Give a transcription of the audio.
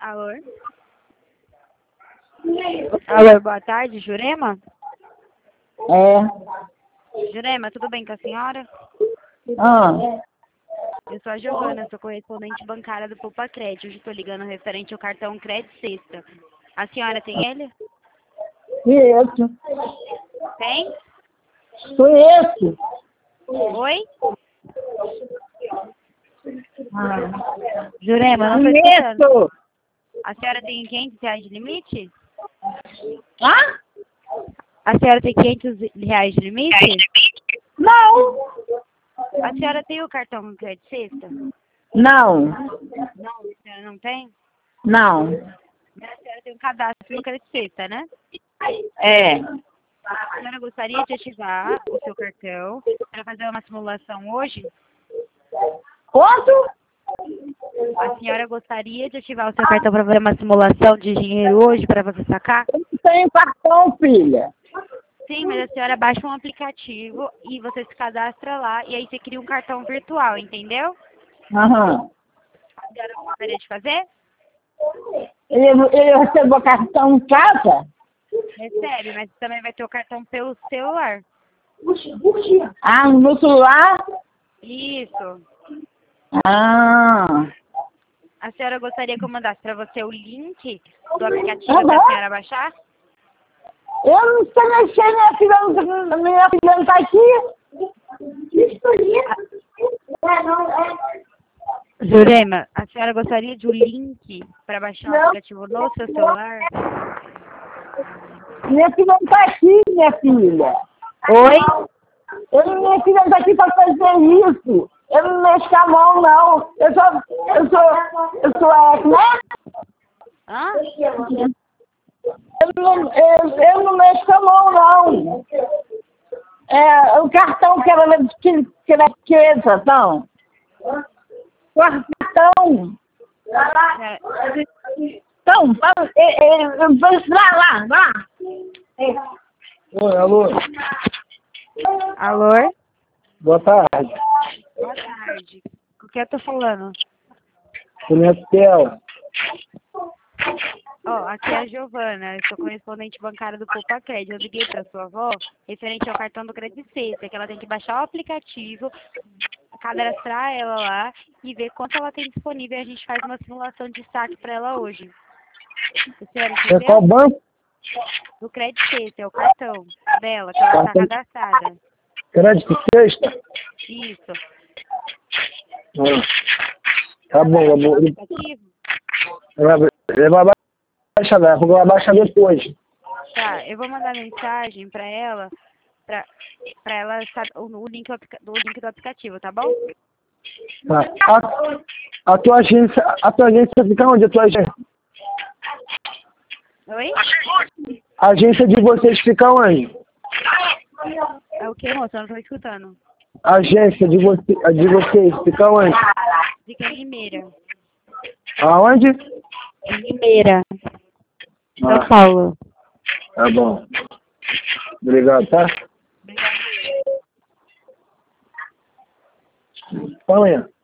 Alô? Alô, boa tarde, Jurema? Jurema, tudo bem com a senhora? Eu sou a Giovana, sou correspondente bancária do Poupa Crédito. Hoje estou ligando referente ao cartão Crédito Sexta. A senhora tem ele? Isso. Tem? Conheço. Oi? Jurema, eu não estou escutando. Conheço. A senhora tem R$ 500 de limite? Hã? A senhora tem R$ 500 de limite? Não. A senhora tem o cartão Crédito Sexta? Não. Não, a senhora não tem? Não. A senhora tem um cadastro no Crédito Sexta, né? É. A senhora gostaria de ativar o seu cartão para fazer uma simulação hoje? Quanto? A senhora gostaria de ativar o seu cartão para fazer uma simulação de dinheiro hoje para você sacar? Eu não tenho cartão, filha. Sim, mas a senhora baixa um aplicativo e você se cadastra lá e aí você cria um cartão virtual, entendeu? Aham. A senhora gostaria de fazer? Ele recebeu cartão em casa? Recebe, mas também vai ter o cartão pelo celular. Ah, no meu celular? Isso. Ah. A senhora gostaria que eu mandasse para você o link do aplicativo para a senhora baixar? Eu não sei mexer, minha filha não tá aqui. Jurema, a senhora gostaria de um link para baixar o aplicativo no seu celular? Minha filha não tá aqui, minha filha. Oi? Minha filha não tá aqui pra fazer isso. Eu não mexo com a mão, não. Eu sou né? Hã? Eu não mexo com a mão, não. É, o cartão que ela esqueça, então. O cartão. Então, lá. Oi, alô. Alô? Boa tarde. Boa tarde. O que eu tô falando? Comercial. Ó, aqui é a Giovana, eu sou correspondente bancária do Poupa Crédito. Eu liguei para sua avó referente ao cartão do Crédito Sexta, que ela tem que baixar o aplicativo, cadastrar ela lá e ver quanto ela tem disponível e a gente faz uma simulação de saque para ela hoje. A senhora É qual entendeu? banco? Do Crédito Sexta, é o cartão dela, que ela está cadastrada. Crédito Sexta? Isso. Tá bom, Ela amor. baixou o aplicativo? Ele vai baixar, porque vai baixar depois. Tá, eu vou mandar mensagem para ela, para ela saber o link do aplicativo, tá bom? Tá. A tua agência fica onde? A tua agência? Oi? A agência de vocês fica onde? É o que, moça? Eu não tô escutando. A agência de vocês fica onde? Fica em Limeira. Aonde? Em Limeira, São Ah, Paulo. tá bom. Obrigado, tá? Obrigada. Amanhã.